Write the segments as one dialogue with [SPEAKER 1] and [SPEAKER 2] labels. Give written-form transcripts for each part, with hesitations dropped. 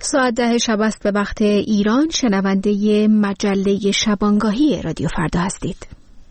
[SPEAKER 1] ساعت 10 شب است به وقت ایران. شنونده مجله شبانگاهی رادیو فردا هستید.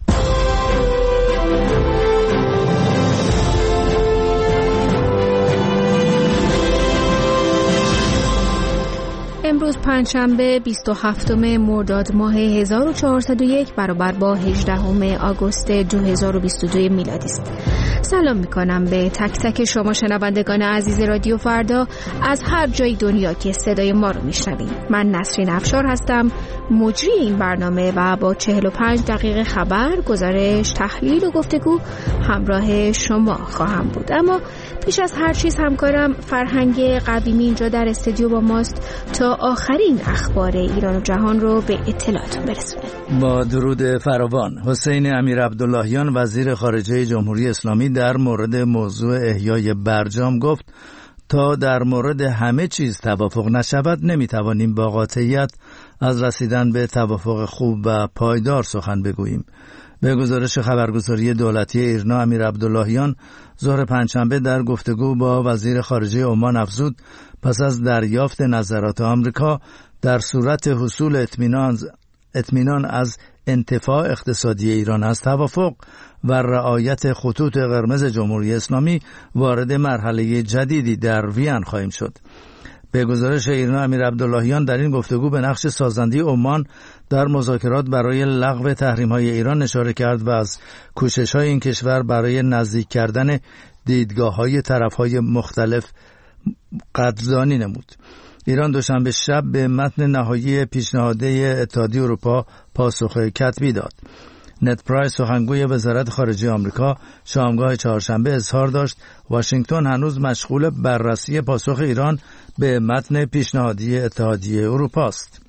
[SPEAKER 1] امروز پنجشنبه 27 مرداد ماه 1401 برابر با 18 آگوست 2022 میلادی است. سلام میکنم به تک تک شما شنوندگان عزیز رادیو فردا از هر جای دنیا که صدای ما رو میشنوید. من نسرین افشار هستم، مجری این برنامه و با 45 دقیقه خبر، گزارش، تحلیل و گفتگو همراه شما خواهم بود. اما پیش از هر چیز همکارم فرهنگ قویمی اینجا در استودیو با ماست تا آخرین اخبار ایران و جهان رو به اطلاعتون برسونه.
[SPEAKER 2] با درود فراوان. حسین امیرعبداللهیان وزیر خارجه جمهوری اسلامی در مورد موضوع احیای برجام گفت تا در مورد همه چیز توافق نشود نمیتوانیم با قاطعیت از رسیدن به توافق خوب و پایدار سخن بگوییم. به گزارش خبرگزاری دولتی ایرنا، امیرعبداللهیان ظهر پنجشنبه در گفتگو با وزیر خارجه عمان افزود پس از دریافت نظرات آمریکا در صورت حصول اطمینان از انتفاع اقتصادی ایران از توافق و رعایت خطوط قرمز جمهوری اسلامی وارد مرحله جدیدی در وین خواهیم شد. به گزارش ایرنا، امیرعبداللهیان در این گفتگو به نقش سازنده عمان در مذاکرات برای لغو تحریم‌های ایران اشاره کرد و از کوشش‌های این کشور برای نزدیک کردن دیدگاه‌های طرف‌های مختلف قدردانی نمود. ایران دوشنبه شب به متن نهایی پیشنهادی اتحادیه اروپا پاسخ کتبی داد. نت پرایس سخنگوی وزارت خارجه آمریکا شامگاه چهارشنبه اظهار داشت واشنگتن هنوز مشغول بررسی پاسخ ایران به متن پیشنهادی اتحادیه اروپا است.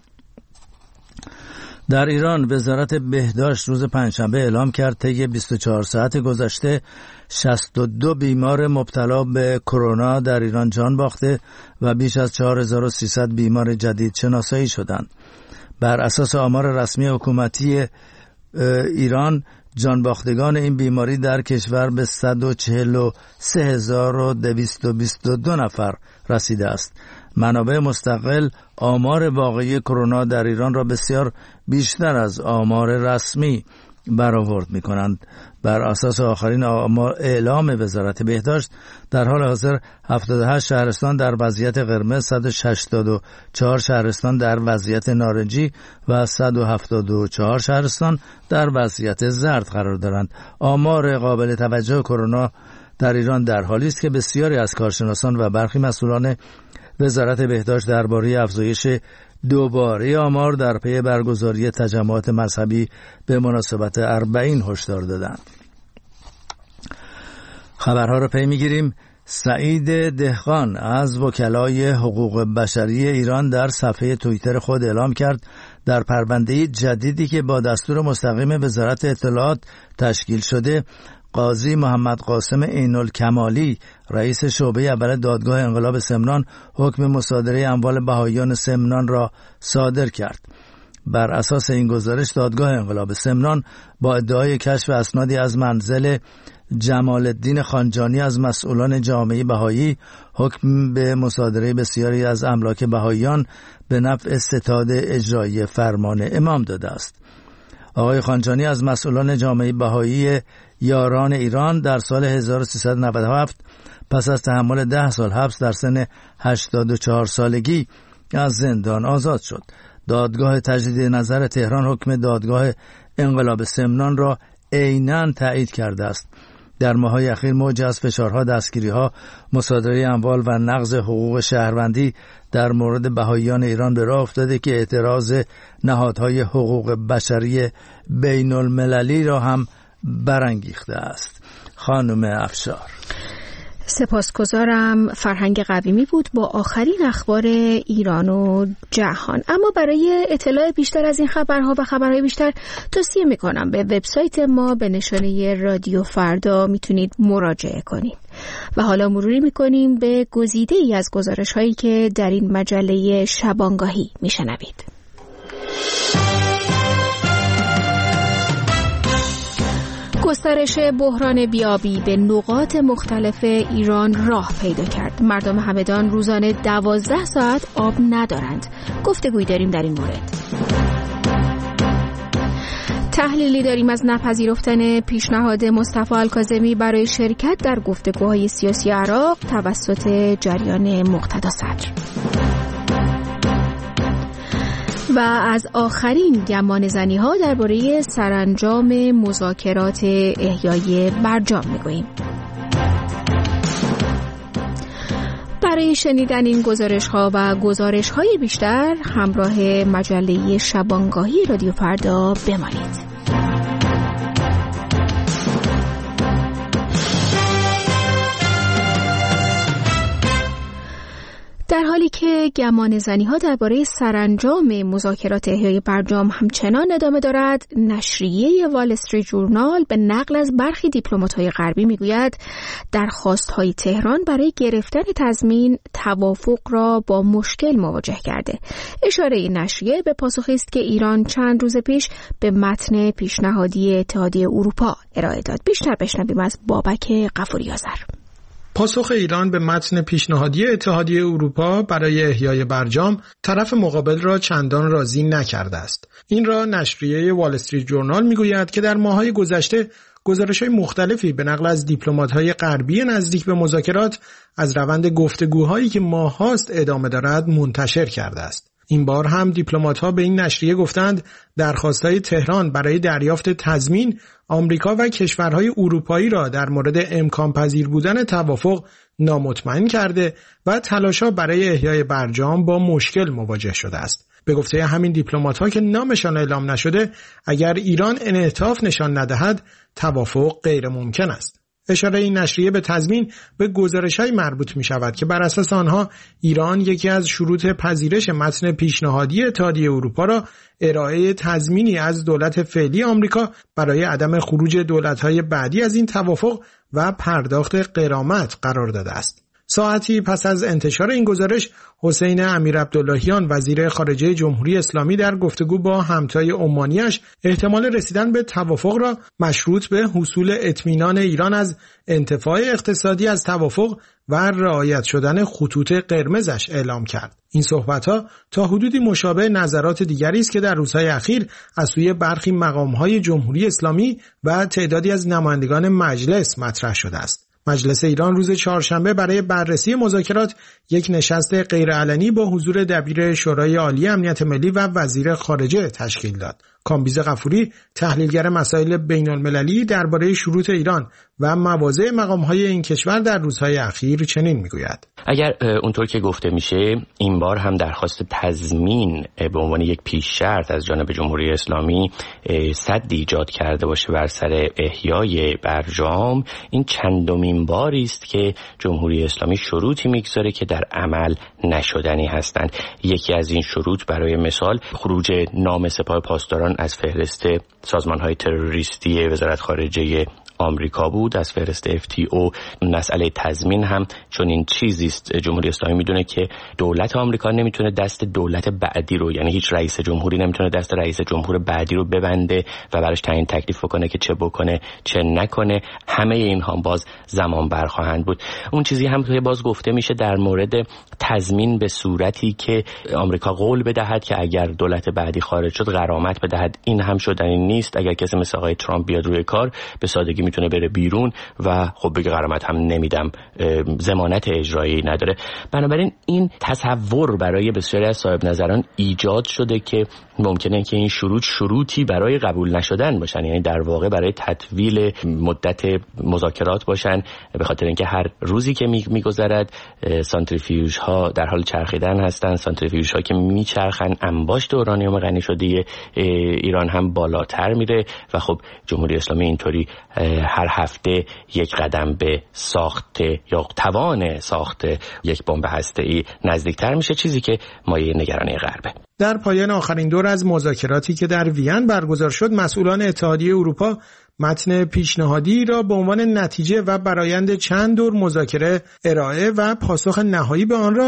[SPEAKER 2] در ایران وزارت بهداشت روز پنجشنبه اعلام کرد طی 24 ساعت گذشته 62 بیمار مبتلا به کرونا در ایران جان باخته و بیش از 4300 بیمار جدید شناسایی شدند. بر اساس آمار رسمی حکومتی ایران جانباختگان این بیماری در کشور به 143222 نفر رسیده است. منابع مستقل آمار واقعی کرونا در ایران را بسیار بیشتر از آمار رسمی برآورد می‌کنند. بر اساس آخرین اعلام وزارت بهداشت در حال حاضر 78 شهرستان در وضعیت قرمز، 184 شهرستان در وضعیت نارنجی و 174 شهرستان در وضعیت زرد قرار دارند. آمار قابل توجه کرونا در ایران در حالی است که بسیاری از کارشناسان و برخی مسئولان وزارت بهداشت درباره افزایش دوباره آمار در پی برگزاری تجمعات مذهبی به مناسبت 40 هشدار دادند. خبرها را پی میگیریم. سعید دهقان از وکلای حقوق بشری ایران در صفحه توییتر خود اعلام کرد در پرونده جدیدی که با دستور مستقیم وزارت اطلاعات تشکیل شده، قاضی محمد قاسم عین‌الکمالی رئیس شعبه اول دادگاه انقلاب سمنان حکم مصادره اموال بهائیان سمنان را صادر کرد. بر اساس این گزارش دادگاه انقلاب سمنان با ادعای کشف اسنادی از منزل جمال الدین خانجانی از مسئولان جامعه بهایی حکم به مصادره بسیاری از املاک بهائیان به نفع ستاد اجرایی فرمان امام داده است. آقای خانجانی از مسئولان جامعه بهایی یاران ایران در سال 1397 پس از تحمل 10 سال حبس در سن 84 سالگی از زندان آزاد شد. دادگاه تجدید نظر تهران حکم دادگاه انقلاب سمنان را عیناً تایید کرده است. در ماه‌های اخیر موج از فشارها، دستگیری‌ها، مصادره اموال و نقض حقوق شهروندی در مورد بهائیان ایران به راه افتاده که اعتراض نهادهای حقوق بشری بین المللی را هم برانگیخته است. خانم افشار.
[SPEAKER 1] سپاسگزارم. فرهنگ قویمی بود با آخرین اخبار ایران و جهان. اما برای اطلاع بیشتر از این خبرها و خبرهای بیشتر توصیه میکنم به وبسایت ما به نشانه رادیو فردا میتونید مراجعه کنید. و حالا مروری میکنیم به گزیده ای از گزارش هایی که در این مجله شبانگاهی میشنوید. گسترش بحران بیابی به نقاط مختلف ایران راه پیدا کرد. مردم همدان روزانه 12 ساعت آب ندارند. گفتگویی داریم در این مورد. تحلیلی داریم از نپذیرفتن پیشنهاد مصطفی الکاظمی برای شرکت در گفتگوهای سیاسی عراق توسط جریان مقتدا صدر. و از آخرین گمانه‌زنی‌ها درباره سرانجام مذاکرات احیای برجام میگوییم. برای شنیدن این گزارش‌ها و گزارش‌های بیشتر همراه مجله شبانگاهی رادیو فردا بمانید. در حالی که گمانه‌زنی‌ها درباره سرانجام مذاکرات احیای برجام همچنان ادامه دارد، نشریه وال استریت ژورنال به نقل از برخی دیپلمات‌های غربی میگوید درخواست‌های تهران برای گرفتن تضمین توافق را با مشکل مواجه کرده. اشاره این نشریه به پاسخی است که ایران چند روز پیش به متن پیشنهادی اتحادیه اروپا ارائه داد. بیشتر بشنویم از بابک غفوری آذر.
[SPEAKER 3] پاسخ ایران به متن پیشنهادی اتحادیه اروپا برای احیای برجام طرف مقابل را چندان راضی نکرده است. این را نشریه وال استریت ژورنال میگوید که در ماه‌های گذشته گزارش‌های مختلفی به نقل از دیپلمات‌های غربی نزدیک به مذاکرات از روند گفتگوهایی که ماه‌هاست ادامه دارد منتشر کرده است. این بار هم دیپلمات‌ها به این نشریه گفتند درخواست‌های تهران برای دریافت تضمین آمریکا و کشورهای اروپایی را در مورد امکان پذیر بودن توافق نامطمئن کرده و تلاش‌ها برای احیای برجام با مشکل مواجه شده است. به گفته همین دیپلمات‌ها که نامشان اعلام نشده، اگر ایران انعطاف نشان ندهد توافق غیر ممکن است. اشاره این نشریه به تضمین به گزارش‌های مربوط می‌شود که بر اساس آنها ایران یکی از شروط پذیرش متن پیشنهادی اتحادیه اروپا را ارائه تضمینی از دولت فعلی آمریکا برای عدم خروج دولت‌های بعدی از این توافق و پرداخت غرامت قرار داده است. ساعتی پس از انتشار این گزارش، حسین امیرعبداللهیان وزیر خارجه جمهوری اسلامی در گفتگو با همتای عمانیش احتمال رسیدن به توافق را مشروط به حصول اطمینان ایران از انتفاع اقتصادی از توافق و رعایت شدن خطوط قرمزش اعلام کرد. این صحبت‌ها تا حدودی مشابه نظرات دیگری است که در روزهای اخیر از سوی برخی مقام‌های جمهوری اسلامی و تعدادی از نمایندگان مجلس مطرح شده است. مجلس ایران روز چهارشنبه برای بررسی مذاکرات یک نشست غیرعلنی با حضور دبیر شورای عالی امنیت ملی و وزیر خارجه تشکیل داد. کامبیز غفوری، تحلیلگر مسائل بین‌المللی درباره شروط ایران و مواضع مقام‌های این کشور در روزهای اخیر چنین میگوید:
[SPEAKER 4] اگر اونطور که گفته میشه این بار هم درخواست تضمین به عنوان یک پیش شرط از جانب جمهوری اسلامی سد ایجاد کرده باشه بر سر احیای برجام، این چندمین باری است که جمهوری اسلامی شروطی میگذاره که در عمل نشدنی هستند. یکی از این شروط برای مثال خروج نام سپاه پاسداران از فهرست سازمان‌های تروریستی وزارت خارجه آمریکا بود، از فهرست FTO. مسئله تضمین هم چون این چیزی است، جمهوری اسلامی میدونه که دولت آمریکا نمیتونه دست دولت بعدی رو، یعنی هیچ رئیس جمهوری نمیتونه دست رئیس جمهور بعدی رو ببنده و براش تعیین تکلیف بکنه که چه بکنه چه نکنه. همه اینها باز زمان بر خواهند بود. اون چیزی هم که باز گفته میشه در مورد تضمین به صورتی که آمریکا قول بدهد که اگر دولت بعدی خارج شد غرامت بدهد، این هم شدنی نیست. اگر کسی مثل آقای ترامپ بیاد روی کار به سادگی میتونه بره بیرون و خب بگه غرامت هم نمیدم، ضمانت اجرایی نداره. بنابراین این تصور برای بسیاری از صاحب نظران ایجاد شده که ممکنه که این شروطی برای قبول نشدن باشن، یعنی در واقع برای تطویل مدت مذاکرات باشن، به خاطر اینکه هر روزی که میگذرد سانتریفیوژ ها در حال چرخیدن هستن. سانتریفیوژ ها که میچرخن انباشت اورانیوم غنی شده ایران هم بالاتر میره و خب جمهوری اسلامی اینطوری هر هفته یک قدم به ساخت یا توان ساخت یک بمب هسته‌ای نزدیکتر میشه، چیزی که مایه نگرانی غربه.
[SPEAKER 3] در پایان آخرین دور از مذاکراتی که در وین برگزار شد، مسئولان اتحادیه اروپا متن پیشنهادی را به عنوان نتیجه و برآیند چند دور مذاکره ارائه و پاسخ نهایی به آن را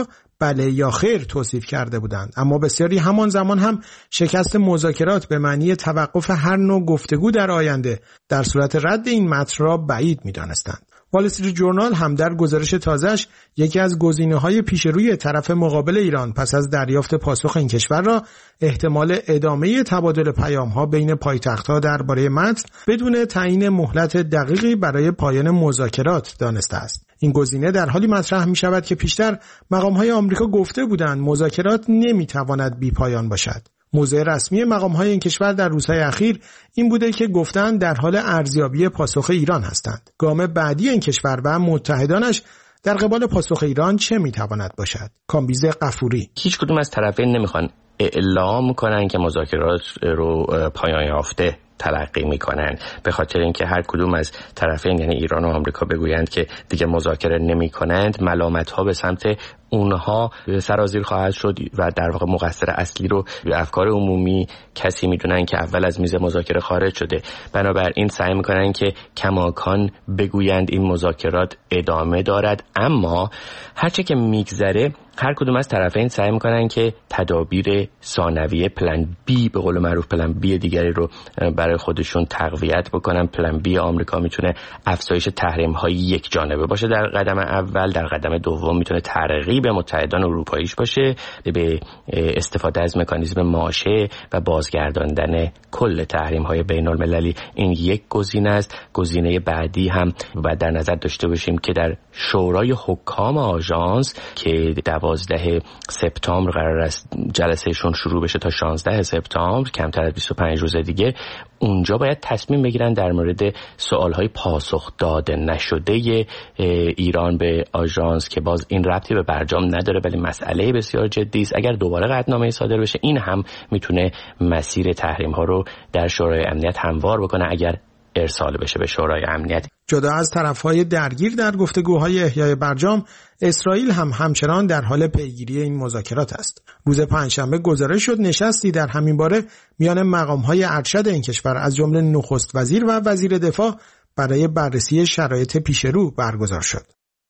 [SPEAKER 3] بله یا خیر توصیف کرده بودند، اما بسیاری همان زمان هم شکست مذاکرات به معنی توقف هر نوع گفتگو در آینده در صورت رد این متن را بعید می‌دانستند. وال استریت جورنال هم در گزارش تازه‌اش یکی از گزینه‌های پیش روی طرف مقابل ایران پس از دریافت پاسخ این کشور را احتمال ادامه تبادل پیام‌ها بین پایتخت‌ها درباره متن بدون تعیین مهلت دقیقی برای پایان مذاکرات دانسته است. این گزینه در حالی مطرح می‌شود که پیشتر مقام‌های آمریکا گفته بودند مذاکرات نمی‌تواند بی‌پایان باشد. موضع رسمی مقام‌های این کشور در روزهای اخیر این بوده که گفتند در حال ارزیابی پاسخ ایران هستند. گام بعدی این کشور و متحدانش در قبال پاسخ ایران چه می‌تواند باشد؟ کامبیز غفوری:
[SPEAKER 4] هیچ کدوم از طرفین نمیخوان اعلام کنن که مذاکرات رو پایان یافته تلقی میکنن، به خاطر اینکه هر کدوم از طرفین یعنی ایران و آمریکا بگویند که دیگه مذاکره نمیکنند، ملامت‌ها به سمت اونها سرازیر خواهد شد و در واقع مقصر اصلی رو افکار عمومی کسی میدونن که اول از میز مذاکره خارج شده. بنابراین سعی میکنن که کماکان بگویند این مذاکرات ادامه دارد، اما هرچه که میگذره هر کدوم از طرفین سعی میکنن که تدابیر ثانویه پلن بی به قول معروف پلن بی دیگری رو برای خودشون تقویت بکنن. پلن بی آمریکا میتونه افزایش تحریم های یک جانبه باشه در قدم اول، در قدم دوم میتونه ترغیب متحدان اروپاییش باشه به استفاده از مکانیزم ماشه و بازگرداندن کل تحریم های بین المللی. این یک گزینه است. گزینه بعدی هم باید در نظر داشته باشیم که در شورای حکام آژانس که 12 سپتامبر قرار است جلسهشون شروع بشه تا 16 سپتامبر، کمتر از 25 روز دیگه، اونجا باید تصمیم بگیرن در مورد سوالهای پاسخ داده نشده ایران به آژانس که باز این ربطی به برجام نداره ولی مسئله بسیار جدی است. اگر دوباره قطعنامه صادر بشه این هم میتونه مسیر تحریم ها رو در شورای امنیت هموار بکنه اگر ارسال بشه به شورای امنیت.
[SPEAKER 3] جدا از طرف‌های درگیر در گفتگوهای احیای برجام، اسرائیل هم همچنان در حال پیگیری این مذاکرات است. روز پنجشنبه گزارش شد نشستی در همین باره میان مقام‌های ارشد این کشور از جمله نخست وزیر و وزیر دفاع برای بررسی شرایط پیشرو برگزار شد.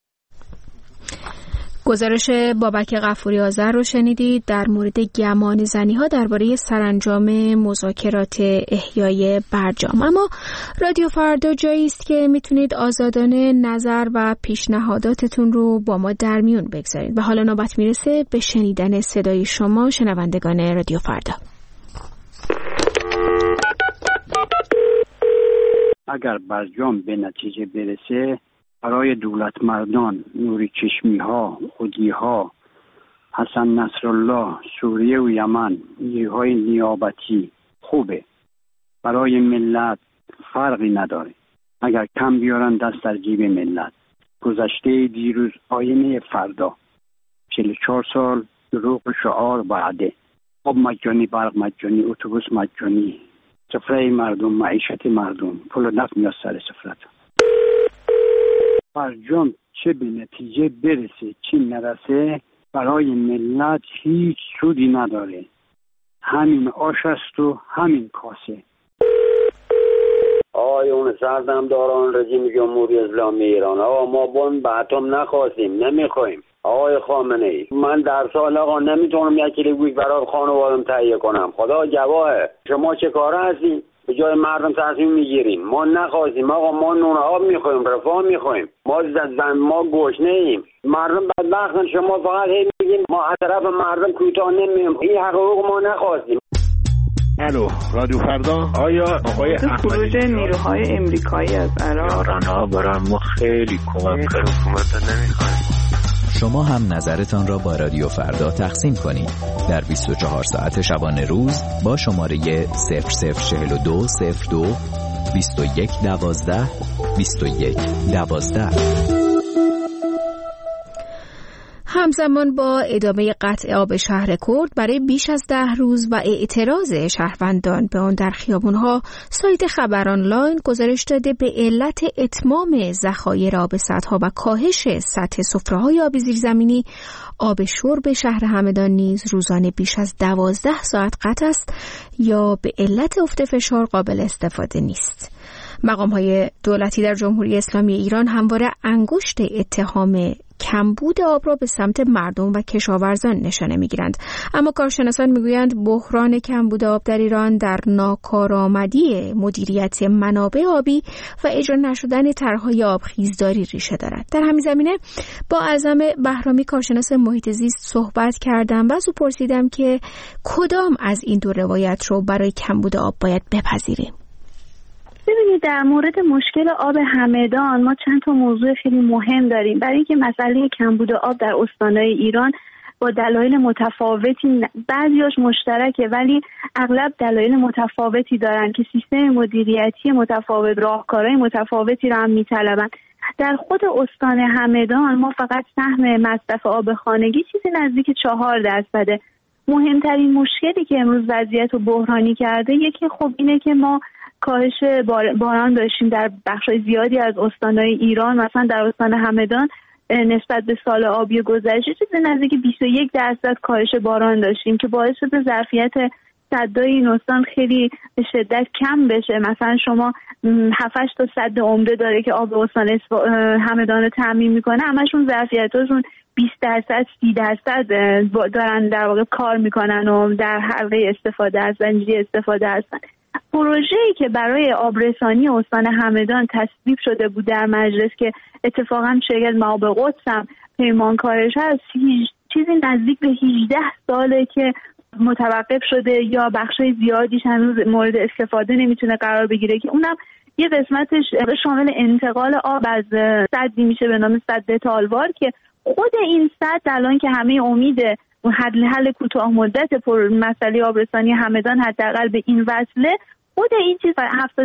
[SPEAKER 1] گزارش بابک غفوری آذر رو شنیدید در مورد گمانه‌زنی‌ها درباره سرانجام مذاکرات احیای برجام. اما رادیو فردا جایی است که میتونید آزادانه نظر و پیشنهاداتتون رو با ما در میون بگذارید. و حالا نوبت میرسه به شنیدن صدای شما شنوندگان رادیو فردا.
[SPEAKER 5] اگر برجام به نتیجه برسه، برای دولت مردان، نوری چشمی ها، خودی ها، حسن نصرالله، سوریه و یمن، نیروهای نیابتی خوبه. برای ملت فرقی نداره. اگر کم بیارن دست در جیب ملت. گذشته دیروز آینه فردا. 44 سال دروغ شعار وعده. آب مجانی، برق مجانی، اتوبوس مجانی، سفره مردم، معیشت مردم، پول و نفت میاد سر سفرت. برجام چه به نتیجه برسه چی نرسه برای ملت هیچ سودی نداره. همین آش است و همین کاسه.
[SPEAKER 6] آقایون سردمداران رژیم جمهوری اسلامی ایران، آقا ما بمب اتم نخواستیم، نمیخوایم. آقای خامنه ای، من در سال آقا نمیتونم یک کیلو گوشت برای خانوادم تهیه کنم. خدا گواهه. شما چه کاره هستین؟ به جای مردم تصمیم میگیریم. ما نخواستیم آقا، ما نون آب میخوایم، رفاه میخوایم. ما گشنه ایم. مردم بدبختن. شما فقط هی میگین ما از طرف مردم کوتاه نمیایم. این حقوق ما نخواستیم.
[SPEAKER 7] الو رادیو فردا. آیا آقای
[SPEAKER 8] خروج نیروهای امریکایی از عراق
[SPEAKER 9] ایران‌ها برای ما خیلی کمک کرد. حکومت نمیخوایم.
[SPEAKER 10] شما هم نظرتان را با رادیو فردا تقسیم کنید در 24 ساعت شبانه روز با شماره 0042 02 21 12 21 12.
[SPEAKER 1] همزمان با ادامه قطع آب شهر کرد برای بیش از 10 روز و اعتراض شهروندان به آن در خیابان‌ها، سایت خبر آنلاین گزارش داده به علت اتمام ذخایر آب سدها و کاهش سطح سفره‌های آب زیرزمینی، آب شرب شهر همدان نیز روزانه بیش از 12 ساعت قطع است یا به علت افت فشار قابل استفاده نیست. مقام‌های دولتی در جمهوری اسلامی ایران همواره انگشت اتهام کمبود آب را به سمت مردم و کشاورزان نشانه میگیرند. اما کارشناسان میگویند بحران کمبود آب در ایران در ناکارآمدی مدیریت منابع آبی و اجرا نشدن طرح‌های آبخیزداری ریشه دارد. در همین زمینه با اعظم بهرامی کارشناس محیط زیست صحبت کردم و از او پرسیدم که کدام از این دو روایت رو برای کمبود آب باید بپذیریم.
[SPEAKER 11] ببینید، در مورد مشکل آب همدان ما چند تا موضوع خیلی مهم داریم. برای اینکه مسئله کمبود آب در استانهای ایران با دلایل متفاوتی، بعضیاش مشترکه ولی اغلب دلایل متفاوتی دارن که سیستم مدیریتی متفاوت، راهکارهای متفاوتی رو هم میطلبن. در خود استان همدان ما فقط سهم مصرف آب خانگی چیزی نزدیک 4%. مهمترین مشکلی که امروز وضعیت رو بحرانی کرده یکی خب اینه که ما کاهش باران داشتیم در بخشای زیادی از استانهای ایران. مثلا در استان همدان نسبت به سال آبی گذشته چیزی نزدیک 21% کاهش باران داشتیم که باعث شده ظرفیت سدای این استان خیلی به شدت کم بشه. مثلا شما 7-8 تا سد عمده داره که آب استان همدان رو تامین میکنه، همشون ظرفیتاشون 20%، 30% دارن در واقع کار میکنن و در حلقه استفاده از زنجیره استفاده هستن. پروژه‌ای که برای آبرسانی استان همدان تصویب شده بود در مجلس که اتفاقا شرکت معاب قدس هم پیمانکارش هست، چیزی نزدیک به 18 ساله که متوقف شده یا بخشای زیادیش هنوز مورد استفاده نمیتونه قرار بگیره که اونم یه قسمتش شامل انتقال آب از سدی میشه به نام سد تالوار که خود این سد الان که همه امید حل کوتاه مدت مسئله آبرسانی همدان حداقل به این وصله، خود این چیز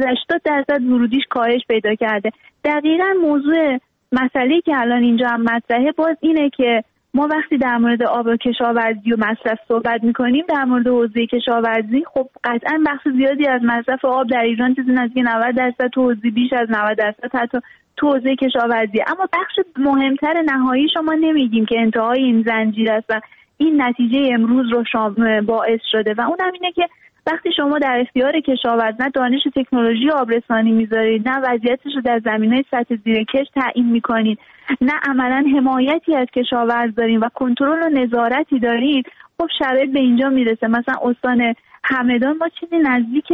[SPEAKER 11] 70-80% ورودیش کاهش پیدا کرده. دقیقاً موضوع مسئله که الان اینجا هم مطرحه باز اینه که ما وقتی در مورد آب و کشاورزی و مصرف صحبت میکنیم در مورد حوزه کشاورزی، خب قطعاً بخش زیادی از مصرف آب در ایران چیزی نزدیک 90%، تو حوزه بیش از 90% حتی تو حوزه کشاورزی. اما بخش مهمتر نهایی شما نمیگیم که انتهای این زنجیره است و این نتیجه امروز رو باعث شده و اونم اینه که وقتی شما در اختیار کشاورز نه دانش تکنولوژی آبرسانی میذارید، نه وضعیتش رو در زمینهای سطح زیرکش تعیین میکنید، نه عملا حمایتی از کشاورز دارین و کنترل و نظارتی دارین، خب شرایط به اینجا میرسه. مثلا استان همدان ما چیزی نزدیک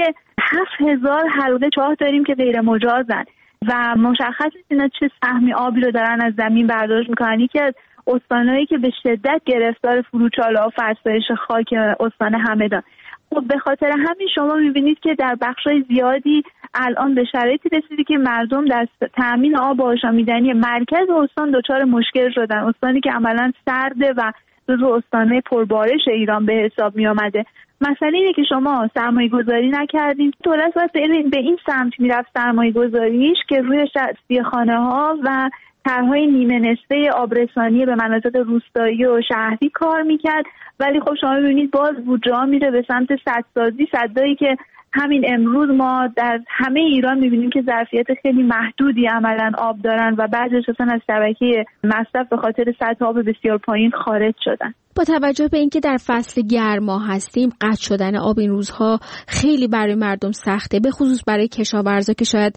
[SPEAKER 11] 7000 حلقه چاه داریم که غیر مجازن و مشخص نیست اینا چه سهمی آبی رو دارن از زمین برداشت میکنن. یکی از استانهایی که به شدت گرفتار فروچاله و فرسایش خاک استان همدان. خب به خاطر همین شما میبینید که در بخشای زیادی الان به شرایطی رسیده که مردم در تامین آب آشامیدنی مرکز استان دچار مشکل شدن. استانی که عملا سرده و جزو استانهای پربارش ایران به حساب می آمده. مسئله اینه که شما سرمایه گذاری نکردید. دولت باید به این سمت میرفت سرمایه گذاریش که روی خانه ها و طرح‌های نیمه نصفه آبرسانی به مناطق روستایی و شهری کار میکرد، ولی خب شما ببینید باز بودجه میره به سمت سدسازی، سدایی که همین امروز ما در همه ایران میبینیم که ظرفیت خیلی محدودی عملاً آب دارن و بعضیش اصلا از شبکه مصرف به خاطر سطح آب بسیار پایین خارج شدن.
[SPEAKER 1] با توجه به اینکه در فصل گرما هستیم، قطع شدن آب این روزها خیلی برای مردم سخته، به خصوص برای کشاورزا که شاید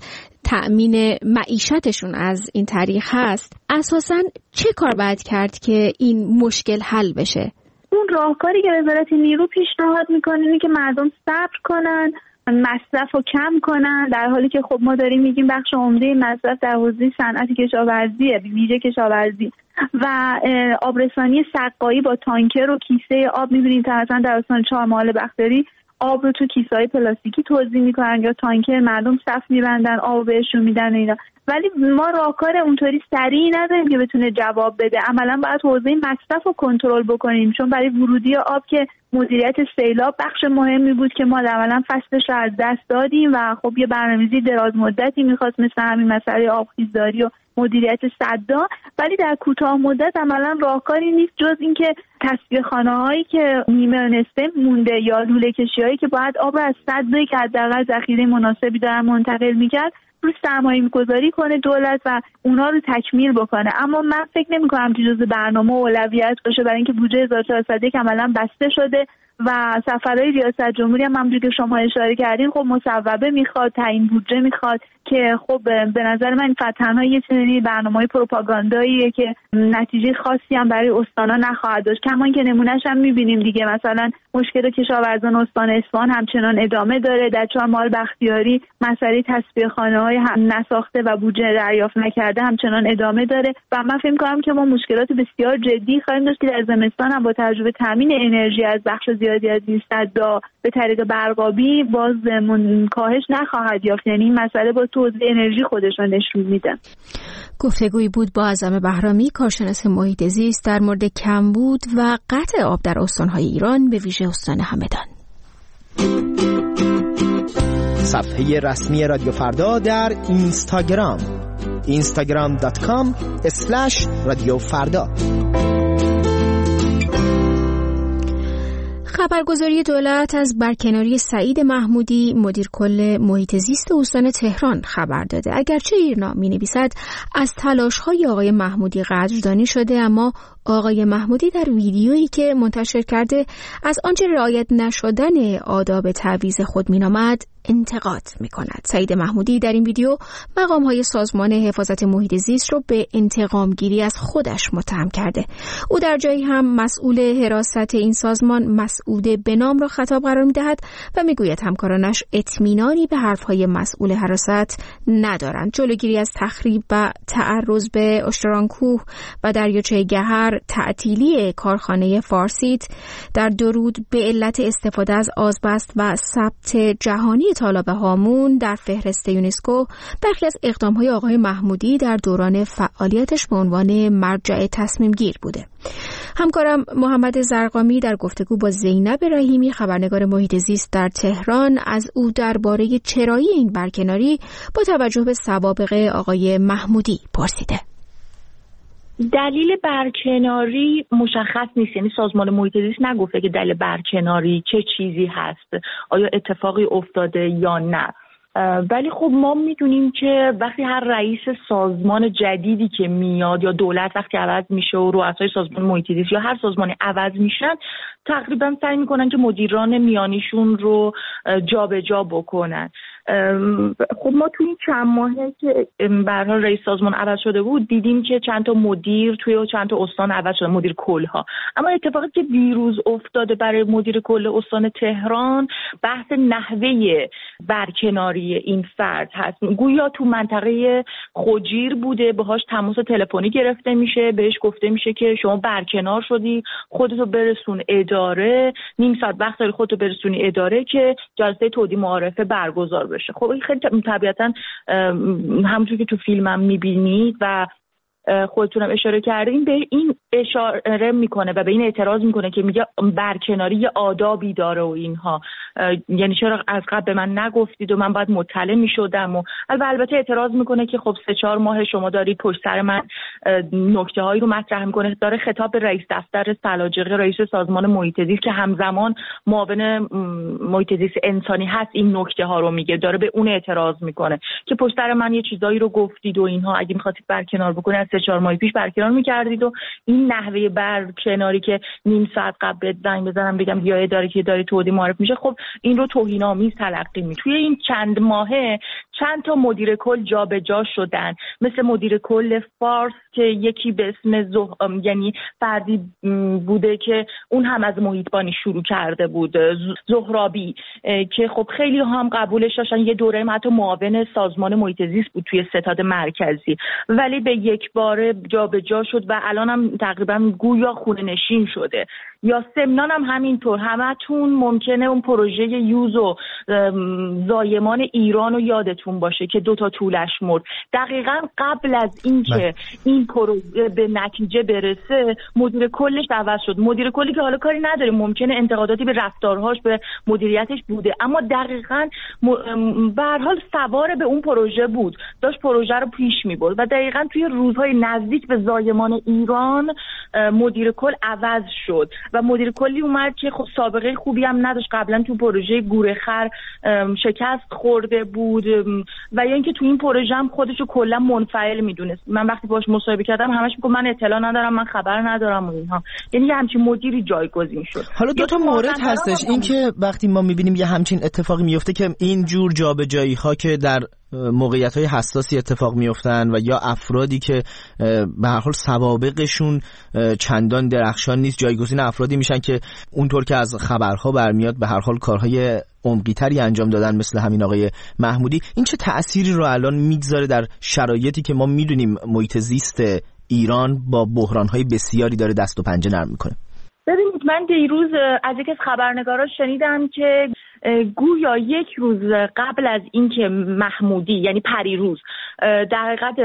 [SPEAKER 1] تأمین معیشتشون از این طریق هست. اساساً چه کار باید کرد که این مشکل حل بشه؟
[SPEAKER 11] اون راهکاری که وزارت نیرو پیشنهاد میکنه اینه که مردم صبر کنن، مصرف رو کم کنن، در حالی که خب ما داریم میگیم بخش عمده مصرف در حوزه صنعت کشاورزیه، ویژه کشاورزی و آبرسانی سقایی با تانکر و کیسه آب. میبینید مثلا در استان چهارمحال بختیاری آب رو تو کیسه‌های پلاستیکی توزیع میکنن یا تانکر مردم صف میبندن آب بهشون میدن اینا، ولی ما راهکار اونطوری سریعی نداریم که بتونه جواب بده. عملا باید حوزه مصرف رو کنترل بکنیم، چون برای ورودی آب که مدیریت سیلاب بخش مهمی بود که ما عملا فصلش رو از دست دادیم و خب یه برنامه‌ریزی دراز مدتی می‌خواست مثل همین مسئله آبخیزداری و مدیریت سدها، ولی در کوتاه مدت عملا راهکاری نیست جز اینکه تصفیه خانه‌هایی که نیمه نصفه مونده یا لوله کشی‌هایی که باید آب از سدی که حداقل ذخیره مناسبی دارن منتقل می‌کرد رو سرمایه‌گذاری کنه دولت و اونا رو تکمیل بکنه. اما من فکر نمی‌کنم که جزء برنامه اولویت باشه، برای اینکه بودجه 1401 عملاً بسته شده و سفرهای ریاست جمهوری هم همونجوری که شما اشاره کردین خب مصوبه میخواد، تعیین بودجه میخواد که خب به نظر من تنها یه سری برنامه‌های پروپاگانداییه که نتیجه خاصی هم برای استانا نخواهد داشت. کما که نمونهش هم میبینیم دیگه، مثلا مشکل کشاورزان استان اصفهان همچنان ادامه داره. در چهارمحال بختیاری مسئله تصفیه خانه‌های نساخته و بودجه دریافت نکرده همچنان ادامه داره و من فکر می‌کنم که ما مشکلات بسیار جدی خواهیم داشت که در زمستان هم با تجربه تامین انرژی از بخش زیادی از این صدا به طریق برقابی باز کاهش نخواهد یافت. یعنی این مسئله با توزیع انرژی خودشان نشون میده.
[SPEAKER 1] گفتگویی بود با اعظم بهرامی، کارشناس محیط زیست، در مورد کمبود و قطع آب در استان‌های ایران به ویژه استان همدان.
[SPEAKER 12] صفحه رسمی رادیو فردا در اینستاگرام instagram.com/رادیوفردا.
[SPEAKER 1] خبرگزاری دولت از برکناری سعید محمودی مدیر کل محیط زیست استان تهران خبر داده. اگرچه ایرنا می‌نویسد از تلاش‌های آقای محمودی قدردانی شده، اما آقای محمودی در ویدیویی که منتشر کرده از آنچه رعایت نشدن آداب تعویض خود مینامد انتقاد می‌کند. سعید محمودی در این ویدیو مقام‌های سازمان حفاظت محیط زیست رو به انتقام‌گیری از خودش متهم کرده. او در جایی هم مسئول حراست این سازمان مسعود بنام را خطاب قرار می‌دهد و می‌گوید همکارانش اطمینانی به حرف‌های مسئول حراست ندارند. جلوگیری از تخریب و تعرض به اشترانکوه و دریاچه گهر، تعطیلی کارخانه فارسیت در درود به علت استفاده از آزبست و ثبت جهانی طالاب هامون در فهرست یونسکو برخی از اقدام‌های آقای محمودی در دوران فعالیتش به عنوان مرجع تصمیم گیر بوده. همکارم محمد زرقامی در گفتگو با زینب رحیمی خبرنگار محیط زیست در تهران از او درباره چرایی این برکناری با توجه به سوابق آقای محمودی پرسیده.
[SPEAKER 13] دلیل برکناری مشخص نیست، یعنی سازمان محیط زیست نگفته که دلیل برکناری چه چیزی هست، آیا اتفاقی افتاده یا نه. ولی خب ما میدونیم که وقتی هر رئیس سازمان جدیدی که میاد یا دولت وقتی عوض میشه و رؤسای سازمان محیط زیست یا هر سازمانی عوض میشن، تقریبا سعی میکنن که مدیران میانیشون رو جابجا بکنن. خب ما توی این چند ماهی که به هر حال رئیس سازمان عوض شده بود دیدیم که چند تا مدیر توی چند تا استان عوض شده، مدیر کلها. اما اتفاقی که دیروز افتاده برای مدیر کل استان تهران بحث نحوه برکناری این فرد هست. گویا تو منطقه خجیر بوده، باهاش تماس تلفنی گرفته میشه، بهش گفته میشه که شما برکنار شدی، خودتو برسون اداره، نیم ساعت وقت داری خودتو برسونی اداره که جلسه تودیع معارفه برگزار بشه. خب این خیلی طبیعتا همونطور که تو فیلمم میبینید و خودتونم اشاره کردین به این اشاره میکنه و به این اعتراض میکنه که میگه برکناری یه آدابی داره و اینها، یعنی چرا از قبل به من نگفتید و من باید مطلع میشدم. و البته اعتراض میکنه که خب 3-4 ماه شما دارید پشت سر من نکته هایی رو مطرح میکنه. داره خطاب به رئیس دفتر سلاجقی، رئیس سازمان محیط زیست که همزمان معاون محیط زیست انسانی هست، این نکته ها رو میگه، داره به اون اعتراض میکنه که پشت سر من یه چیزایی رو گفتید و اینها، اگه میخواستید برکنار بکنید 3-4 ماه پیش برکنار میکردید. و این نحوه برکناری که نیم ساعت قبل زنگ بزنم بگم یا اداره که داره تودیع معرف میشه، خب این رو توهین‌آمیز تلقی می. توی این چند ماهه چند تا مدیر کل جابجا شدن، مثل مدیر کل فارس که یکی به اسم یعنی فردی بوده که اون هم از محیطبانی شروع کرده بود، زهرابی، که خب خیلی هم قبولش داشتن. یه دوره حتی معاون سازمان محیط زیست بود توی ستاد مرکزی، ولی به یک بار جابجا شد و الان هم تقریبا گویا خونه نشین شده. یا سمنان هم همینطور. همتون ممکنه اون پروژه یوز و زایمان ایران رو یادتون باشه که 2 تا طولش مرد. دقیقاً قبل از این که این پروژه به نتیجه برسه مدیر کلش عوض شد. مدیر کلی که حالا کاری نداره، ممکنه انتقاداتی به رفتارهاش به مدیریتش بوده، اما دقیقاً به هر حال سوار به اون پروژه بود، داشت پروژه رو پیش می‌برد و دقیقاً توی روزهای نزدیک به زایمان ایران مدیر کل عوض شد و مدیر کلی اومد که خب سابقه خوبی هم نداشت، قبلا تو پروژه گورخر شکست خورده بود و یا اینکه تو این پروژه هم خودشو کلا منفعل میدونست. من وقتی باهاش مصاحبه کردم همش میگفت من اطلاع ندارم، من خبر ندارم و اینها، یعنی همچین مدیری جایگزین شد.
[SPEAKER 12] حالا دو تا مورد هستش، این که وقتی ما میبینیم یه همچین اتفاقی میفته که این جور جابجایی ها که در موقعیت‌های حساسی اتفاق میافتن و یا افرادی که به هر حال سوابقشون چندان درخشان نیست جایگزین افرادی میشن که اونطور که از خبرها برمیاد به هر حال کارهای عمقی‌تری انجام دادن، مثل همین آقای محمودی. این چه تأثیری رو الان میگذاره در شرایطی که ما میدونیم محیط زیست ایران با بحران‌های بسیاری داره دست و پنجه نرم میکنه؟
[SPEAKER 13] ببینید من دیروز از یکی از خبرنگارا شنیدم که گویا یک روز قبل از اینکه محمودی یعنی پریروز در حقیقت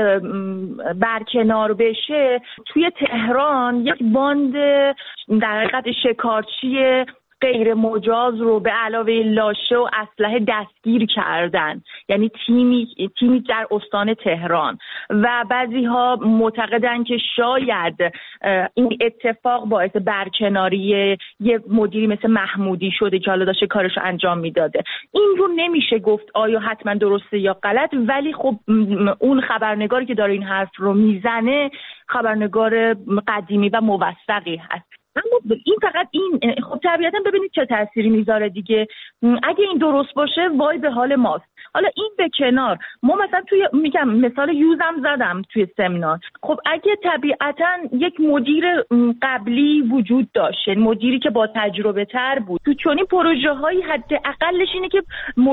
[SPEAKER 13] برکنار بشه، توی تهران یک باند در حقیقت شکارچی غیر مجاز رو به علاوه لاشه و اسلحه دستگیر کردن، یعنی تیمی در استان تهران، و بعضی‌ها معتقدن که شاید این اتفاق باعث برکناری یک مدیری مثل محمودی شده که حالا داشته کارش رو انجام میداده. این رو نمیشه گفت آیا حتما درسته یا غلط، ولی خب اون خبرنگاری که داره این حرف رو میزنه خبرنگار قدیمی و موثقی هست. اما این فقط این خب طبیعتا ببینید چه تأثیری میذاره دیگه. اگه این درست باشه وای به حال ماست. حالا این به کنار، ما مثلا توی میگم مثال یوزم زدم توی سمینار، خب اگه طبیعتا یک مدیر قبلی وجود داشت، مدیری که با تجربه تر بود، تو چنین پروژه هایی حداقلش اینه که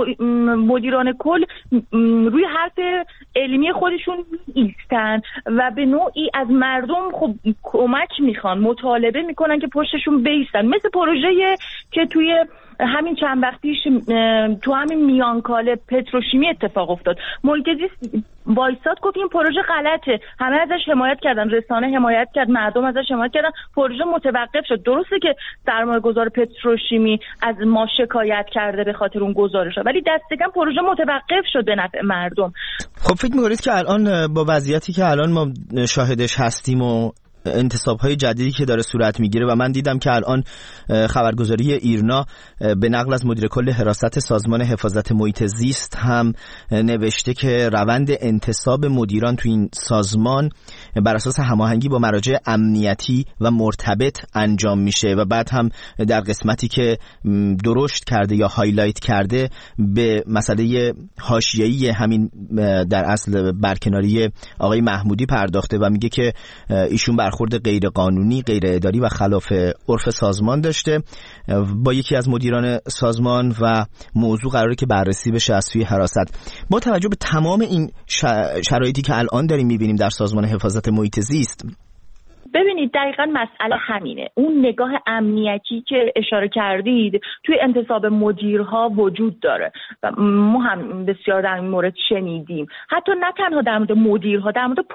[SPEAKER 13] مدیران کل روی حرف علمی خودشون ایستن و به نوعی از مردم خب کمک میخوان، مطالبه میکنن که پشتشون بیستن. مثل پروژه که توی همین چند وقت پیش تو همین میانکاله پتروشیمی اتفاق افتاد، محیط زیست وایساد گفت این پروژه غلطه، همه ازش حمایت کردن، رسانه حمایت کرد، مردم ازش حمایت کردن، پروژه متوقف شد. درسته که سرمایه‌گذار پتروشیمی از ما شکایت کرده به خاطر اون گزارش‌ها، ولی دست کم پروژه متوقف شد به نفع مردم.
[SPEAKER 12] خب فکر می‌کنید که الان با وضعیتی که الان ما شاهدش هستیم و انتصاب‌های جدیدی که داره صورت میگیره، و من دیدم که الان خبرگزاری ایرنا به نقل از مدیر کل حراست سازمان حفاظت محیط زیست هم نوشته که روند انتصاب مدیران تو این سازمان بر اساس هماهنگی با مراجع امنیتی و مرتبط انجام میشه و بعد هم در قسمتی که درشت کرده یا هایلایت کرده به مسئله حاشیه‌ای همین در اصل برکناری آقای محمودی پرداخته و میگه که ایشون برخورد غیر قانونی، غیر اداری و خلاف عرف سازمان داشته با یکی از مدیران سازمان و موضوع قراره که بررسی بشه از سوی حراست. با توجه به تمام این شرایطی که الان داریم میبینیم در سازمان حفاظت محیط زیست،
[SPEAKER 13] ببینید دقیقاً مسئله همینه. اون نگاه امنیتی که اشاره کردید توی انتصاب مدیرها وجود داره و ما هم بسیار در این مورد شنیدیم، حتی نه تنها در مورد مدیرها، در مورد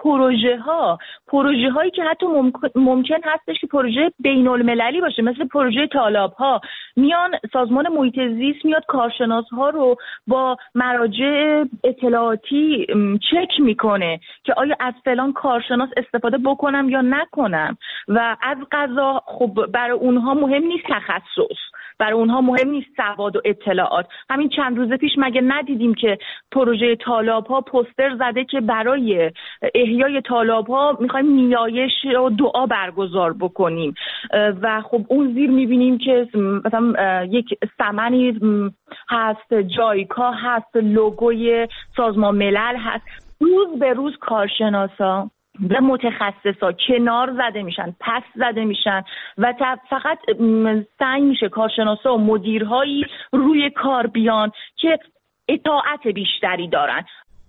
[SPEAKER 13] پروژه هایی که حتی ممکن هستش که پروژه بین المللی باشه، مثل پروژه تالاب‌ها. میان سازمان محیط زیست میاد کارشناس‌ها رو با مراجع اطلاعاتی چک میکنه که آیا از فلان کارشناس استفاده بکنم یا نکنم، و از قضا خب برای اونها مهم نیست تخصص، برای اونها مهم نیست سواد و اطلاعات. همین چند روز پیش مگه ندیدیم که پروژه تالاب‌ها پوستر زده که برای احیای تالاب‌ها می‌خوایم نیایش و دعا برگزار بکنیم و خب اون زیر می‌بینیم که مثلا یک سمنی هست، جایکا هست، لوگوی سازمان ملل هست. روز به روز کارشناسا و متخصصا کنار زده میشن، پس زده میشن و فقط سعی میشه کارشناسا و مدیرهایی روی کار بیان که اطاعت بیشتری دارن.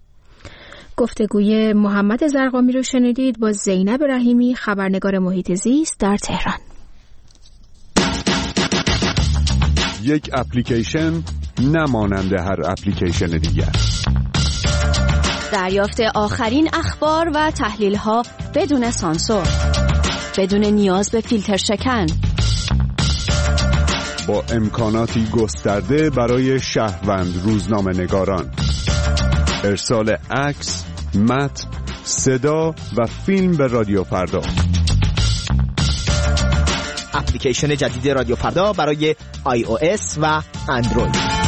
[SPEAKER 1] گفتگوی محمد زرقامی رو شنیدید با زینب رحیمی، خبرنگار محیط زیست در تهران.
[SPEAKER 14] یک اپلیکیشن نمانند هر اپلیکیشن دیگر.
[SPEAKER 15] دریافت آخرین اخبار و تحلیل‌ها بدون سانسور، بدون نیاز به فیلتر شکن،
[SPEAKER 14] با امکاناتی گسترده برای شهروند روزنامه‌نگاران، ارسال عکس، متن، صدا و فیلم به رادیو فردا.
[SPEAKER 12] اپلیکیشن جدید رادیو فردا برای iOS و اندروید.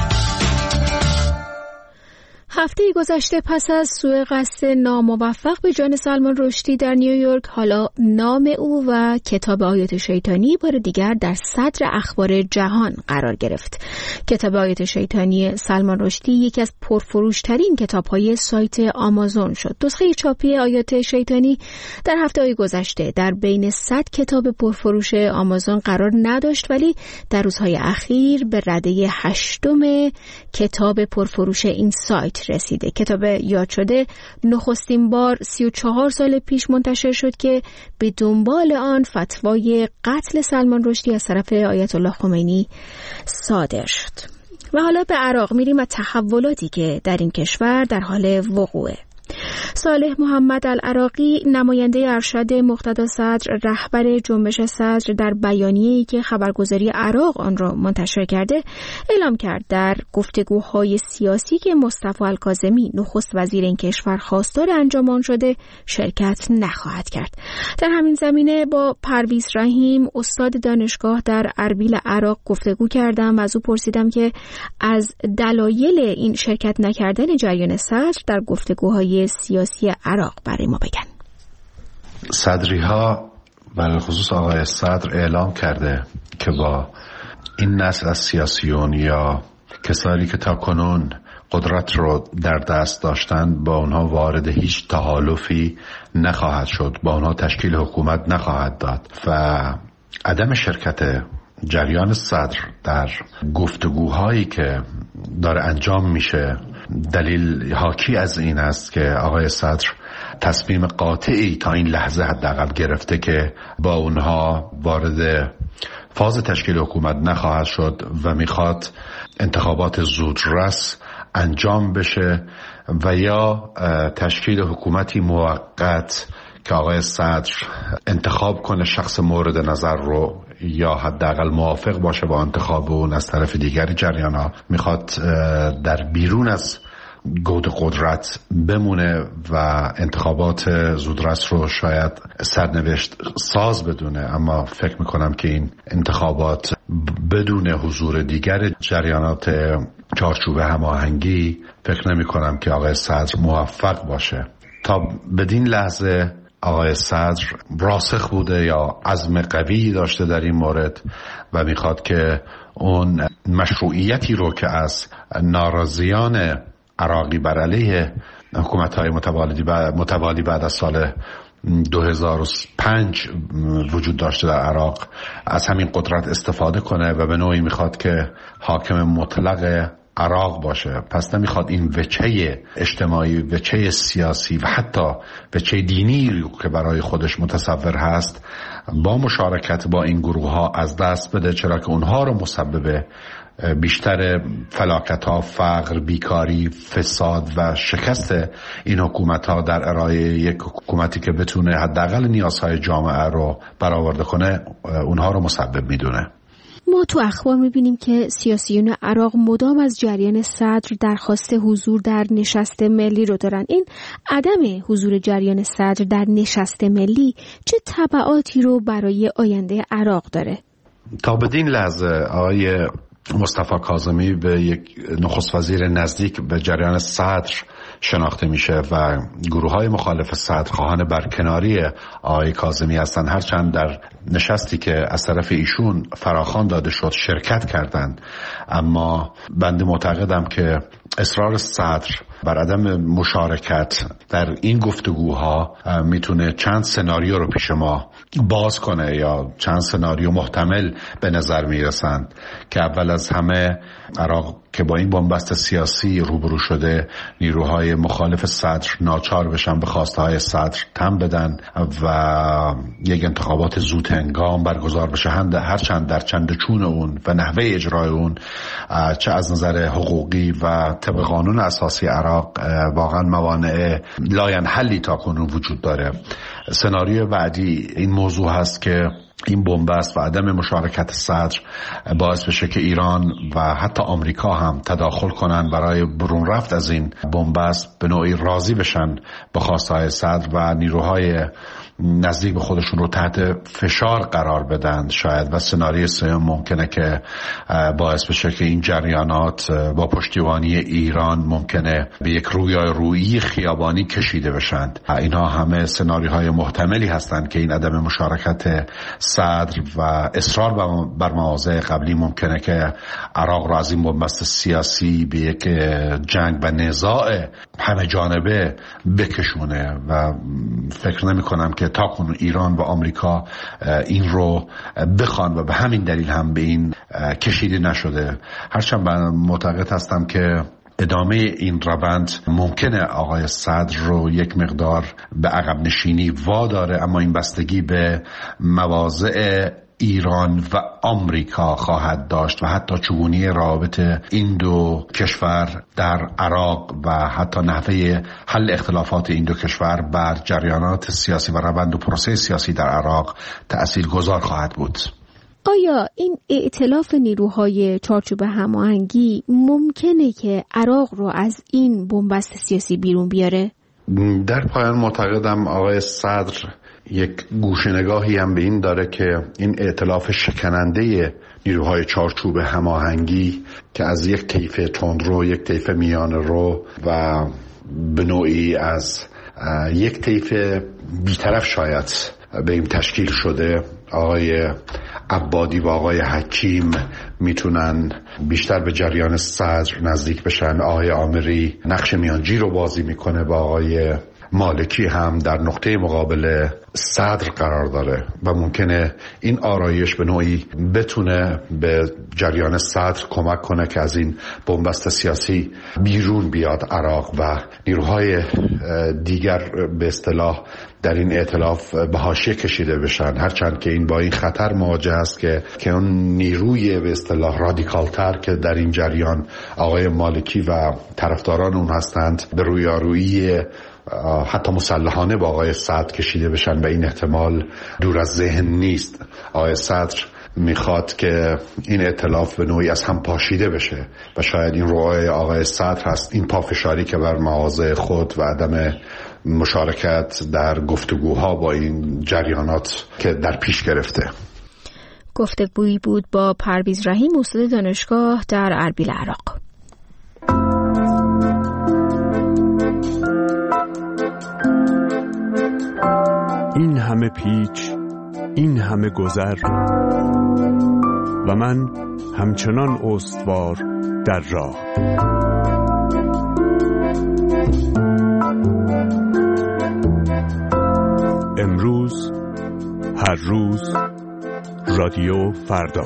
[SPEAKER 1] هفته گذشته پس از سوء قصد ناموفق به جان سلمان رشدی در نیویورک، حالا نام او و کتاب آیات شیطانی بار دیگر در صدر اخبار جهان قرار گرفت. کتاب آیات شیطانی سلمان رشدی یکی از پرفروشترین کتاب‌های سایت آمازون شد. نسخه چاپی آیات شیطانی در هفته‌های گذشته در بین 100 کتاب پرفروش آمازون قرار نداشت، ولی در روزهای اخیر به رده 8م کتاب پرفروش این سایت رسیده. کتاب یاد شده نخستین بار 34 سال پیش منتشر شد که به دنبال آن فتوای قتل سلمان رشدی از طرف آیت الله خمینی صادر شد. و حالا به عراق میریم و تحولاتی که در این کشور در حال وقوعه. صالح محمد العراقی، نماینده ارشد مقتدا صدر، رهبر جنبش صدر، در بیانیه‌ای که خبرگزاری عراق آن را منتشر کرده اعلام کرد در گفتگوهای سیاسی که مصطفی الکاظمی نخست وزیر این کشور خواستار انجام آن شده شرکت نخواهد کرد. در همین زمینه با پرویز رحیم، استاد دانشگاه در اربیل عراق گفتگو کردم و از او پرسیدم که از دلایل این شرکت نکردن جریان صدر در گفتگوهای سیاسی عراق برای ما بگن.
[SPEAKER 16] صدری ها برای خصوص آقای صدر اعلام کرده که با این نسل از سیاسیون یا کسانی که تا کنون قدرت رو در دست داشتن با اونها وارد هیچ تحالفی نخواهد شد، با اونها تشکیل حکومت نخواهد داد و عدم شرکت جریان صدر در گفتگوهایی که داره انجام میشه دلیل حاکی از این است که آقای صدر تصمیم قاطعی تا این لحظه حداقل گرفته که با اونها وارد فاز تشکیل حکومت نخواهد شد و میخواد انتخابات زودرس انجام بشه و یا تشکیل حکومتی موقت که آقای صدر انتخاب کنه شخص مورد نظر رو یا حداقل موافق باشه با انتخاب اون از طرف دیگری جریان‌ها میخواد در بیرون از گود قدرت بمونه و انتخابات زودرس رو شاید سرنوشت ساز بدونه، اما فکر میکنم که این انتخابات بدون حضور دیگر جریانات چارچوب هماهنگی فکر نمی کنم که آقای صدر موفق باشه. تا بدین لحظه آقای صدر راسخ بوده یا عزم قوی داشته در این مورد و میخواد که اون مشروعیتی رو که از ناراضیان عراقی بر علیه حکومت‌های متوالی بعد از سال 2005 وجود داشته در عراق از همین قدرت استفاده کنه و به نوعی میخواد که حاکم مطلق عراق باشه. پس نمیخواد این وجهه اجتماعی، وجهه سیاسی و حتی وجهه دینی که برای خودش متصور هست با مشارکت با این گروه ها از دست بده، چرا که اونها رو مسبب بیشتر فلاکت ها، فقر، بیکاری، فساد و شکست این حکومت ها در ارائه یک حکومتی که بتونه حداقل نیازهای جامعه رو برآورده کنه اونها رو مسبب میدونه.
[SPEAKER 1] ما تو اخبار میبینیم که سیاسیون عراق مدام از جریان صدر درخواست حضور در نشست ملی رو دارن. این عدم حضور جریان صدر در نشست ملی چه تبعاتی رو برای آینده عراق داره؟
[SPEAKER 16] تا بدین لحظه آقای مصطفی کاظمی به یک نخست وزیر نزدیک به جریان صدر شناخته میشه و گروه های مخالف صدر خواهان برکناری آقای کاظمی هستند، هرچند در نشستی که از طرف ایشون فراخوان داده شد شرکت کردند، اما بنده معتقدم که اصرار صدر بر عدم مشارکت در این گفتگوها میتونه چند سناریو رو پیش ما باز کنه یا چند سناریو محتمل به نظر میرسند که اول از همه عراق که با این بنبست سیاسی روبرو شده نیروهای مخالف صدر ناچار بشن به خواسته های صدر تن بدن و یک انتخابات زود هنگام برگزار بشه، هرچند در چند چون اون و نحوه اجرای اون چه از نظر حقوقی و طبق قانون اساسی عراق واقعا موانع لاینحلی تا کنون وجود داره. سناریو بعدی این موضوع هست که این بنبست و عدم مشارکت صدر باعث بشه که ایران و حتی آمریکا هم تداخل کنن برای برون رفت از این بنبست، به نوعی راضی بشن با خواستهای صدر و نیروهای نزدیک به خودشون رو تحت فشار قرار بدن شاید. و سناریوی سوم ممکنه که باعث بشه که این جریانات با پشتیبانی ایران ممکنه به یک رویارویی خیابانی کشیده بشن. اینها همه سناریوهای محتملی هستند که این عدم مشارکت صدر و اصرار بر مواضع قبلی ممکنه که عراق را از این بنبست سیاسی به یک جنگ و نزاع همه جانبه بکشونه و فکر نمی کنم که تاکنون ایران و آمریکا این رو بخوان و به همین دلیل هم به این کشیده نشده. هرچند من معتقد هستم که ادامه این روند ممکنه آقای صدر رو یک مقدار به عقب نشینی واداره، اما این بستگی به مواضع ایران و آمریکا خواهد داشت و حتی چگونی روابط این دو کشور در عراق و حتی نحوه حل اختلافات این دو کشور بر جریانات سیاسی و روند و پروسه سیاسی در عراق تأثیرگذار خواهد بود.
[SPEAKER 1] آیا این ائتلاف نیروهای چارچوب هماهنگی ممکنه که عراق رو از این بنبست سیاسی بیرون بیاره؟
[SPEAKER 16] در پایان معتقدم آقای صدر یک گوشه‌نگاهی هم به این داره که این ائتلاف شکننده نیروهای چارچوب هماهنگی که از یک طیف تندرو، یک طیف میانه‌رو و به نوعی از یک طیف بیطرف شاید به این تشکیل شده، آقای عبادی و آقای حکیم میتونن بیشتر به جریان صدر نزدیک بشن. آقای عامری نقش میانجی رو بازی میکنه با آقای مالکی هم در نقطه مقابل صدر قرار داره و ممکنه این آرایش به نوعی بتونه به جریان صدر کمک کنه که از این بنبست سیاسی بیرون بیاد عراق و نیروهای دیگر به اصطلاح در این ائتلاف به حاشیه کشیده بشن. هرچند که این با این خطر مواجه است که اون نیروی به اصطلاح رادیکالتر که در این جریان آقای مالکی و طرفداران اون هستند به رویارویی حتی مسلحانه با آقای صدر کشیده بشن و این احتمال دور از ذهن نیست. آقای صدر میخواد که این ائتلاف به نوعی از هم پاشیده بشه و شاید این روای آقای صدر هست، این پافشاری که بر مواضع خود و عدم مشارکت در گفتگوها با این جریانات که در پیش گرفته.
[SPEAKER 1] گفتگویی بود با پرویز رحیم، استاد دانشگاه در اربیل عراق.
[SPEAKER 14] این همه پیچ، این همه گذر و من همچنان استوار در راه. امروز، هر روز، رادیو فردا.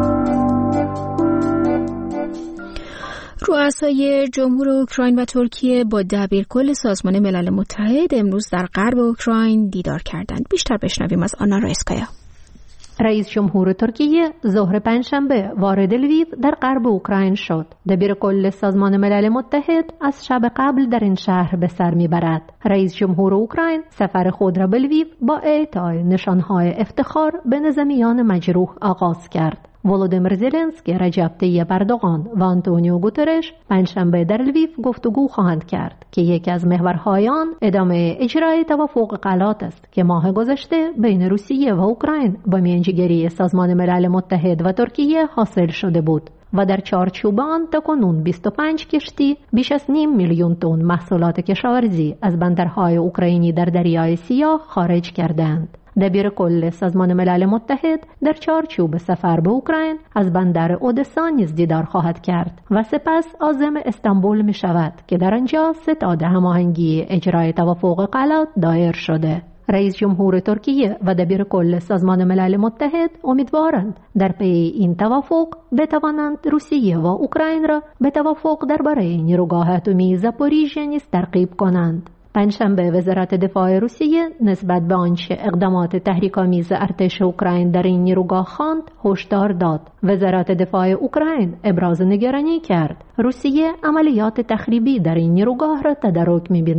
[SPEAKER 1] رؤسای جمهور اوکراین و ترکیه با دبیرکل سازمان ملل متحد امروز در غرب اوکراین دیدار کردند. بیشتر بشنویم از آنا رایسکایا.
[SPEAKER 17] رئیس جمهور ترکیه ظهر پنجشنبه وارد لویو در غرب اوکراین شد. دبیرکل سازمان ملل متحد از شب قبل در این شهر به سر میبرد. رئیس جمهور اوکراین سفر خود را به لویو با اعطای نشانهای افتخار به نظامیان مجروح آغاز کرد. ولودیمیر زلنسکی، رجب طیب اردوغان و آنتونیو گوترش پنجشنبه در لویو گفتگو خواهند کرد که یکی از محورهای آن ادامه اجرای توافق غلات است که ماه گذشته بین روسیه و اوکراین با میانجیگری سازمان ملل متحد و ترکیه حاصل شده بود و در چارچوب آن تاکنون 25 کشتی بیش از 5 میلیون تن محصولات کشاورزی از بندرهای اوکراینی در دریای سیاه خارج کردند. دبیرکل سازمان ملل متحد در چارچوب سفر به اوکراین از بندر اودسا نیز دیدار خواهد کرد و سپس عازم استانبول می شود که در آنجا ستاد هماهنگی اجرای توافق غلات دایر شده. رئیس جمهور ترکیه و دبیرکل سازمان ملل متحد امیدوارند در پی این توافق بتوانند روسیه و اوکراین را به توافق درباره نیروگاه اتمی زاپوریژیه نیز ترغیب کنند. پنجشنبه وزارت دفاع روسیه نسبت به آنچه اقدامات تحریک‌آمیز ارتش اوکراین در این نیروگاه خواند هشدار داد. وزارت دفاع اوکراین ابراز نگرانی کرد روسیه عملیات تخریبی در این نیروگاه را تدارک می‌بیند.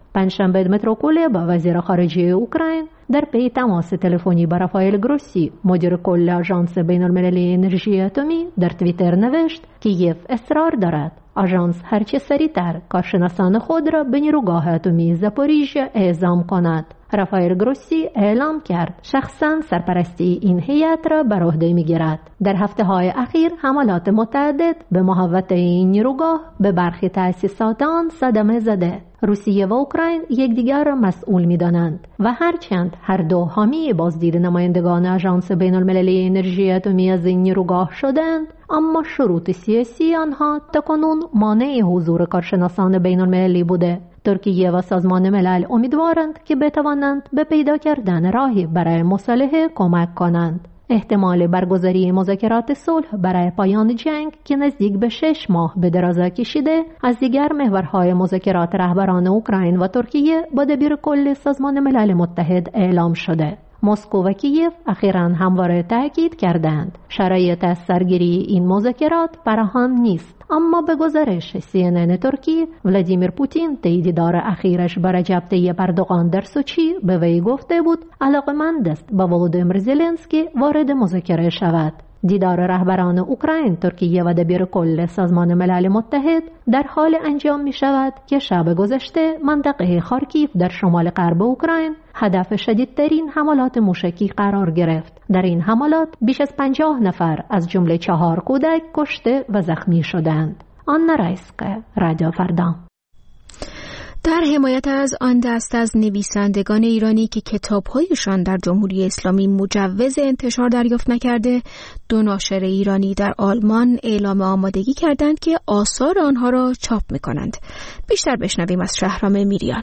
[SPEAKER 17] پنجشنبه متروکولێبا وزیر خارجیه اوکراین در پی تماس تلفنی با رافائل گروسی مدیر کل آژانس بین‌المللی انرژی اتمی در توییتر نوشت کیف اصرار دارد آژانس هرچه سریعتر کارشناسان خود را به نیروگاه اتمی زاپوریژیا اعزام کند. رافائل گروسی اعلام کرد شخصاً سرپرستی این هیئت را بر عهده می‌گیرد. در هفته‌های اخیر حملات متعدد به محوطه این نیروگاه به برخی تأسیسات آن صدمه زده. روسیه و اوکراین یکدیگر را مسئول می‌دانند و هرچند هر دو حامی بازدید نمایندگان آژانس بین‌المللی انرژی اتمی از این نیروگاه شدند، اما شروط سیاسی آنها تاکنون مانع حضور کارشناسان بین‌المللی بوده. ترکیه و سازمان ملل امیدوارند که بتوانند به پیدا کردن راهی برای مصالحه کمک کنند. احتمال برگزاری مذاکرات صلح برای پایان جنگ که نزدیک به 6 ماه به دراز کشیده از دیگر محورهای مذاکرات رهبران اوکراین و ترکیه با دبیرکل سازمان ملل متحد اعلام شده. مسکو و کیف اخیراً همواره تاکید کردند شرایط از سرگیری این مذاکرات فراهم نیست، اما به گزارش CNN ترکی ولادیمیر پوتین طی دیدار اخیرش با رجب طیب اردوغان در سوچی به وی گفته بود علاقه‌مند است با ولودیمیر زلنسکی وارد مذاکره شود. دیدار رهبران اوکراین، ترکیه و دبیرکل سازمان ملل متحد در حال انجام می شود که شب گذشته منطقه خارکیف در شمال غرب اوکراین هدف شدیدترین حملات موشکی قرار گرفت. در این حملات بیش از 50 نفر از جمله 4 کودک کشته و زخمی شدند. آنا رایسکه، رادیو فردا.
[SPEAKER 1] در حمایت از آن دست از نویسندگان ایرانی که کتاب‌هایشان در جمهوری اسلامی مجوز انتشار دریافت نکرده، 2 ناشر ایرانی در آلمان اعلام آمادگی کردند که آثار آنها را چاپ می‌کنند. بیشتر بشنویم از شهرام میریان.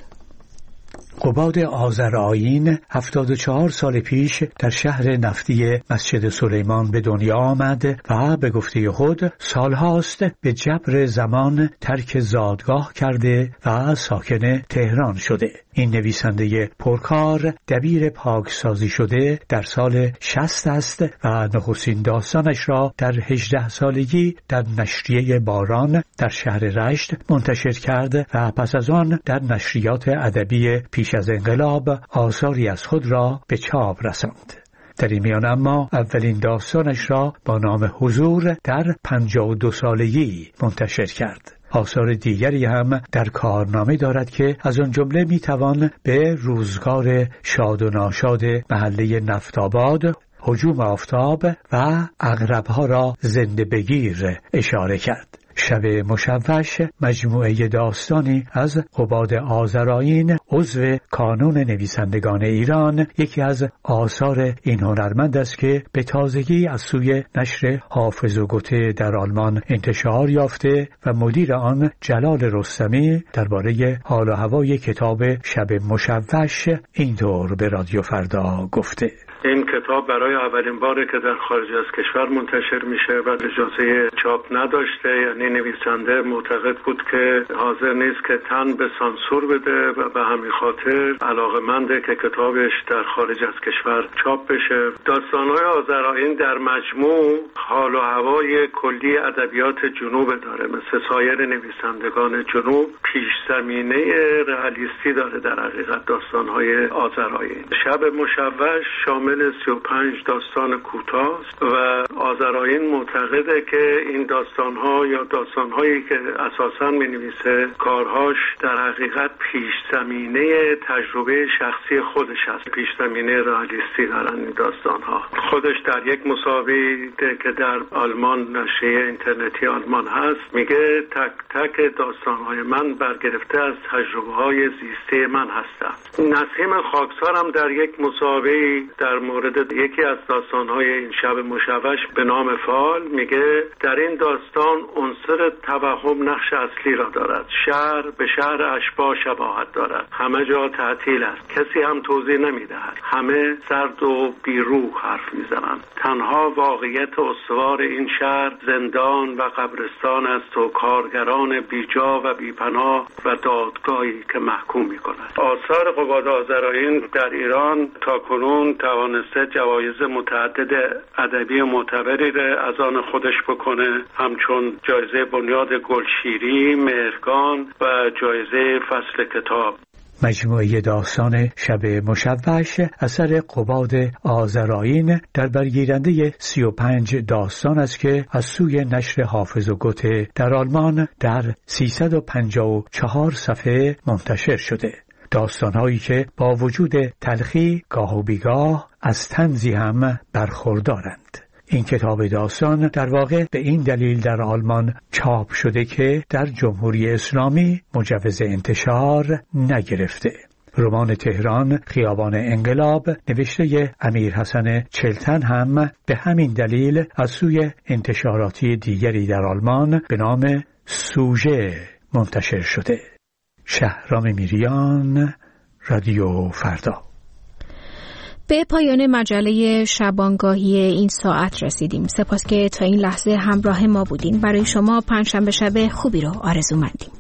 [SPEAKER 18] قباد آذرآیین 74 سال پیش در شهر نفتی مسجد سلیمان به دنیا آمد و به گفته خود سالهاست به جبر زمان ترک زادگاه کرده و ساکن تهران شده. این نویسنده پرکار دبیر پاکسازی شده در سال 60 است و نخستین داستانش را در 18 سالگی در نشریه باران در شهر رشت منتشر کرد و پس از آن در نشریات ادبی پیش از انقلاب آثاری از خود را به چاپ رساند. در این میان اما اولین داستانش را با نام حضور در 52 سالگی منتشر کرد. آثار دیگری هم در کارنامه دارد که از آن جمله میتوان به روزگار شاد و ناشاد محله نفت‌آباد، هجوم آفتاب و عقرب‌ها را زنده بگیر اشاره کرد. شب مشوش مجموعه داستانی از قباد آذرآیین عضو کانون نویسندگان ایران یکی از آثار این هنرمند است که به تازگی از سوی نشر حافظ و گوته در آلمان انتشار یافته و مدیر آن جلال رستمی درباره حال و هوای کتاب شب مشوش اینطور به رادیو فردا گفته:
[SPEAKER 19] این کتاب برای اولین باره که در خارج از کشور منتشر میشه و اجازه چاپ نداشته، یعنی نویسنده معتقد بود که حاضر نیست که تن به سانسور بده و به همین خاطر علاقه‌منده که کتابش در خارج از کشور چاپ بشه. داستان‌های آذرآیین در مجموع حال و هوای کلی ادبیات جنوب داره، مثل سایر نویسندگان جنوب پیش زمینه رئالیستی داره. در حقیقت داستان‌های آذرآیین شب مشوش شامل 35 داستان کوتاه و آذرآیین معتقده که این داستان‌ها یا داستان‌هایی که اساساً می‌نویسه کارهاش در حقیقت پیش زمینه تجربه شخصی خودش هست. پیش زمینه رئالیستی دارن این داستان‌ها. خودش در یک مسابقه که در آلمان نشریه اینترنتی آلمان هست میگه تک تک داستان‌های من برگرفته از تجربه‌های زیسته من هستند. نسیم خاکسار هم در یک مسابقه در مورد یکی از داستان‌های این شب مشوش به نام فال میگه در این داستان عنصر توهم نقش اصلی را دارد. شهر به شهر اشباح شباهت دارد. همه جا تعطیل است. کسی هم توضیح نمیدهد. همه سرد و بیروح حرف میزنند. تنها واقعیت استوار این شهر زندان و قبرستان است و کارگران بیجا و بیپناه و دادگاهی که محکوم میکند. آثار قباد آذرآیین در ایران تا کنون توانسته جوایز متعدد ادبی معتبری را از آن خودش بکنه، همچون جایزه بنیاد گلشیری، مهرگان و جایزه فصل کتاب.
[SPEAKER 18] مجموعه داستان شب مشوش اثر قباد آذرآیین در برگیرنده 35 داستان است که از سوی نشر حافظ و گوته در آلمان در 354 صفحه منتشر شده. داستانهایی که با وجود تلخی گاه و بیگاه از طنزی هم برخوردارند. این کتاب داستان در واقع به این دلیل در آلمان چاپ شده که در جمهوری اسلامی مجوز انتشار نگرفته. رمان تهران خیابان انقلاب نوشته امیرحسن چلتن هم به همین دلیل از سوی انتشاراتی دیگری در آلمان به نام سوژه منتشر شده. شهرام میریان، رادیو فردا.
[SPEAKER 1] به پایان مجله شبانگاهی این ساعت رسیدیم. سپاس که تا این لحظه همراه ما بودین. برای شما پنجشنبه شب خوبی رو آرزو مندیم.